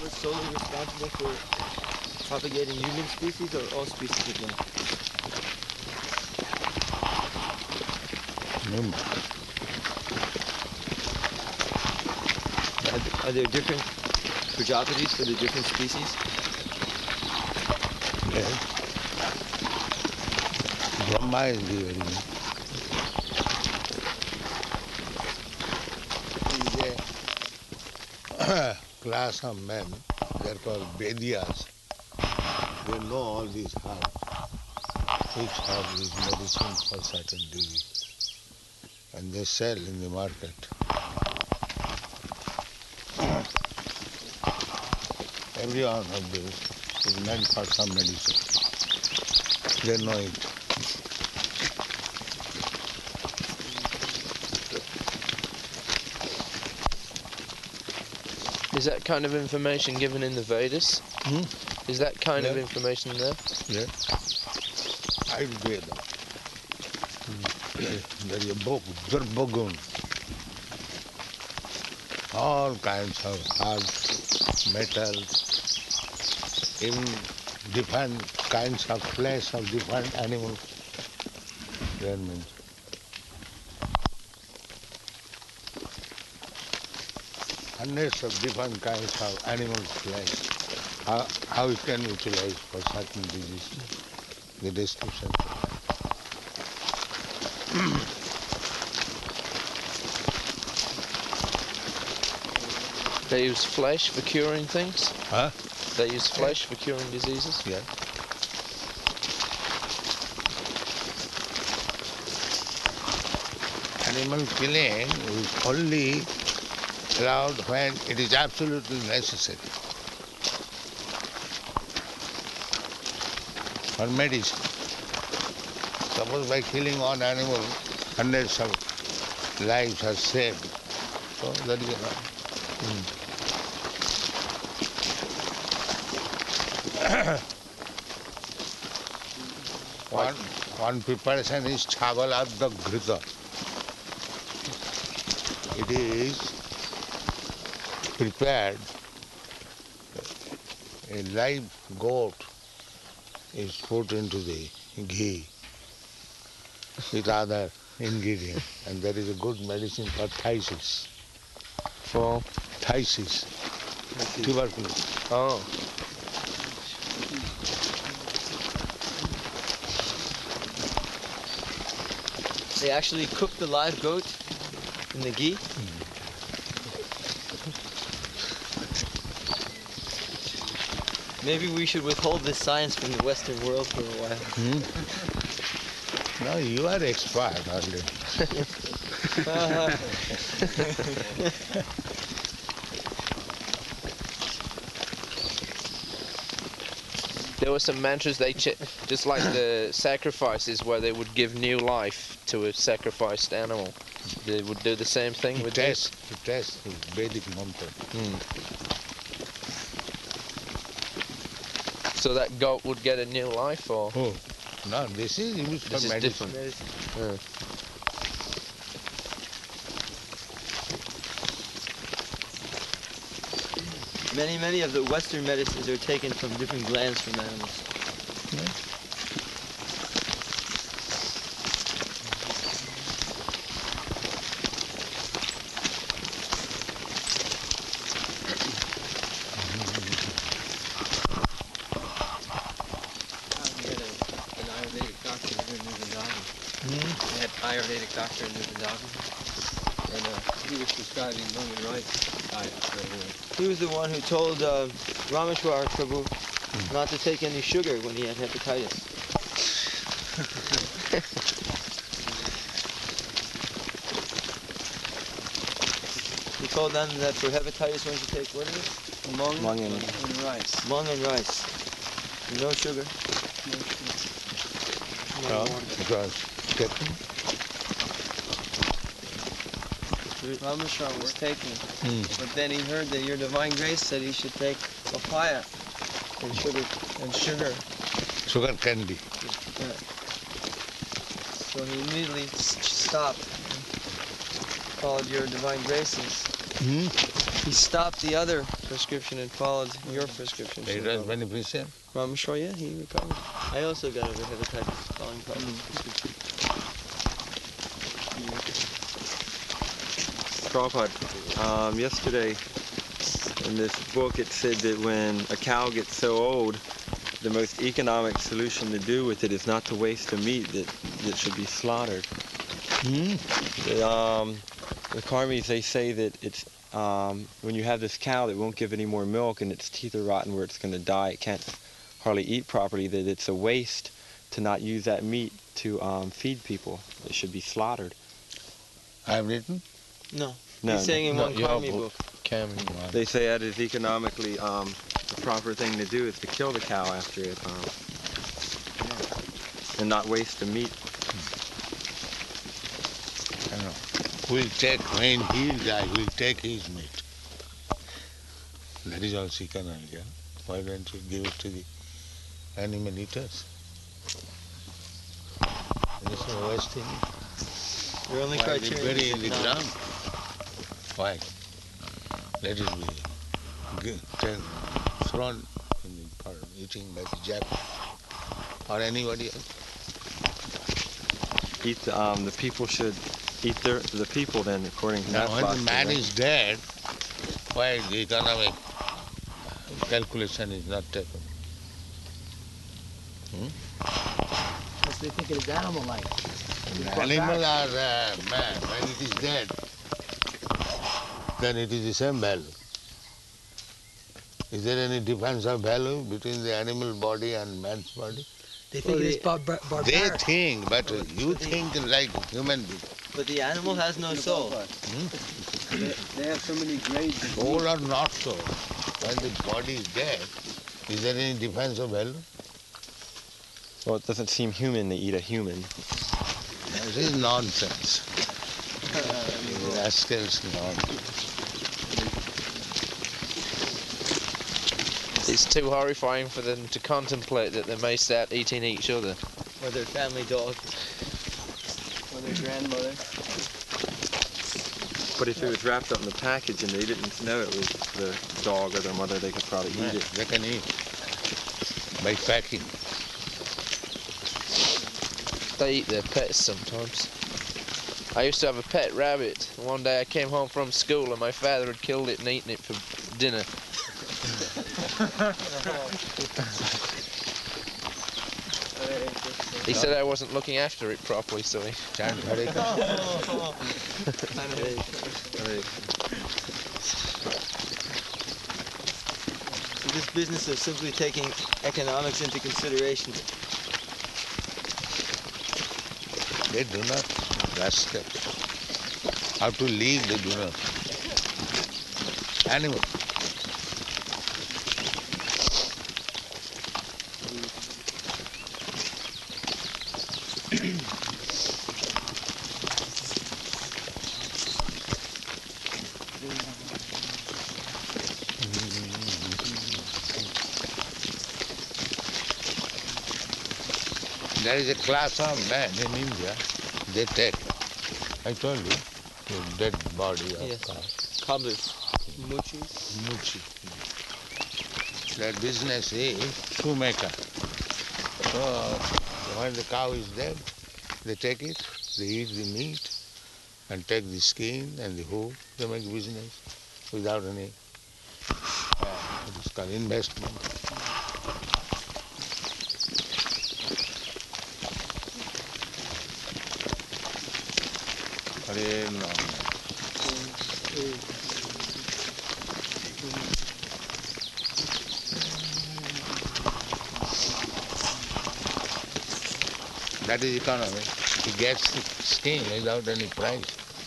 farmers solely responsible for propagating human species or all species of life? Are there different Prajapatis for the different species? Yes. Brahma is the origin. Is a class of men, they are called Vedyas. They know all these herbs, which herb is medicine for certain disease, and they sell in the market. Every one of these is meant for some medicine. They know it. Is that kind of information given in the Vedas? Is that kind of information there? Yeah. Ayurveda. There is a book, Durbagun. All kinds of herbs, metals, even different kinds of flesh of different animals. There means. Hundreds of different kinds of animal flesh. How it can utilize for certain disease. The description. They use flesh for curing things? Huh? They use flesh for curing diseases? Yeah. Animal killing is only allowed when it is absolutely necessary for medicine. Suppose by killing one animal, hundreds of lives are saved. So that is enough. One preparation is Chavaladda Ghrita. It is prepared, a live goat is put into the ghee with other ingredients, and there is a good medicine for phthisis. For? Phthisis. Tuberculosis. Oh. They actually cook the live goat in the ghee? Maybe we should withhold this science from the Western world for a while. No, you are expert already. There were some mantras just like the sacrifices where they would give new life to a sacrificed animal. They would do the same thing with this? To test the Vedic mantra. So that goat would get a new life, or? Oh, no, this is used for medicine. Different. Many of the Western medicines are taken from different glands from animals. We had an Ayurvedic doctor in New Vrindavan, and he was prescribing lung and rice diet for everyone. He was the one who told Rameshwar Prabhu not to take any sugar when he had hepatitis. He told them that for hepatitis one should take, what is it? Mung and rice. Mung and rice. No sugar. Because Rameshwar was taking, but then he heard that Your Divine Grace said he should take papaya and sugar. Sugar candy. Yeah. So he immediately stopped and followed Your Divine Grace's He stopped the other prescription and followed your prescription. It was beneficial. Rameshwar, yeah, he recovered. I also got over hepatitis following Prabhupada's prescription. Prabhupada, yesterday in this book it said that when a cow gets so old, the most economic solution to do with it is not to waste the meat that should be slaughtered. The Karmis, they say that it's when you have this cow that won't give any more milk and its teeth are rotten where it's going to die, it can't hardly eat properly, that it's a waste to not use that meat to feed people. It should be slaughtered. I've written? No. No, He's saying in no, one your Karmi book. book. they say that is economically the proper thing to do is to kill the cow after it and not waste the meat. I know. We'll take, when he'll die, we'll take his meat. That is also economic, yeah? Why don't you give it to the animal eaters? This is wasting. Your only Why they criterion bury is in the economic. ground? Why? Let it be thrown for eating by the jackal or anybody else. Eat the people should eat the people then, according to Now that when the philosophy, man right? is dead, why the economic calculation is not taken? Because they think it is animal life. The animal or man, when it is dead, then it is the same value. Is there any difference of value between the animal body and man's body? They think it is barbaric. They think, but you but the- think like human being. But the animal has no soul. They have so many grades of meat. Soul or not soul, when the body is dead, is there any difference of value? Well, it doesn't seem human to eat a human. This is nonsense. Rascals nonsense. It's too horrifying for them to contemplate that they may start eating each other. Or their family dog. Or their grandmother. But if it was wrapped up in the package and they didn't know it was the dog or their mother, they could probably eat it. They can eat by packing. They eat their pets sometimes. I used to have a pet rabbit. One day I came home from school and my father had killed it and eaten it for dinner. He said I wasn't looking after it properly, so he... Chant Hare Krishna. So this business of simply taking economics into consideration. They do not. Rascals. How to live, they do not. Animal. There is a class of men in India, they take, I told you, the dead body of Yes. cow. Kabu. Muchis. Muchi. Their business is shoemaker. So when the cow is dead, they take it, they eat the meat and take the skin and the hoof. They make business without any, it's called investment. Hare Rama. That is economy. He gets the skin without any price.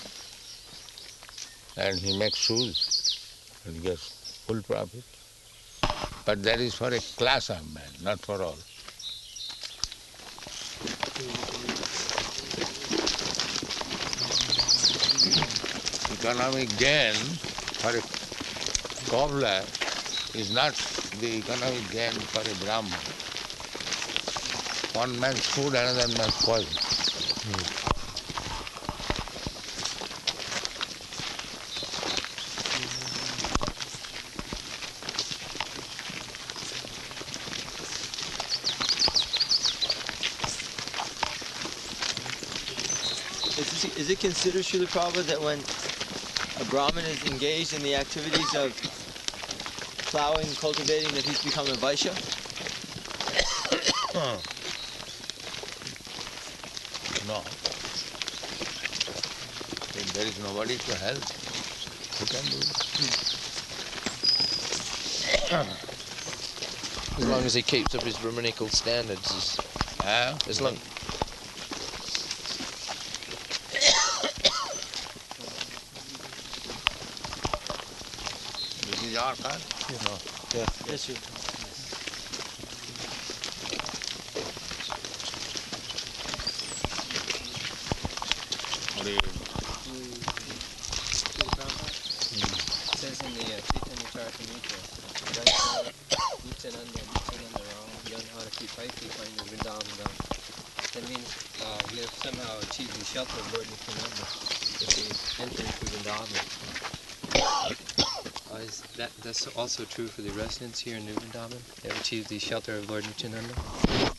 And he makes shoes and he gets full profit. But that is for a class of men, not for all. Economic gain for a cobbler is not the economic gain for a Brahman. One man's food, another man's poison. Is it considered, Srila Prabhupada, that when a Brahmin is engaged in the activities of plowing, cultivating, that he's become a Vaishya? No. If there is nobody to help, who can do it? As long as he keeps up his Brahminical standards, as long. This is our car? No. Yes, sir. It says in the Chaitanya Charitamrita, Nityananda Ram, learn how to keep faith, find the Vrindavan Dham. That means we have somehow achieved the shelter of Lord Nityananda if we enter into Vrindavan. That's also true for the residents here in New Vrindavan? They have achieved the shelter of Lord Nityananda?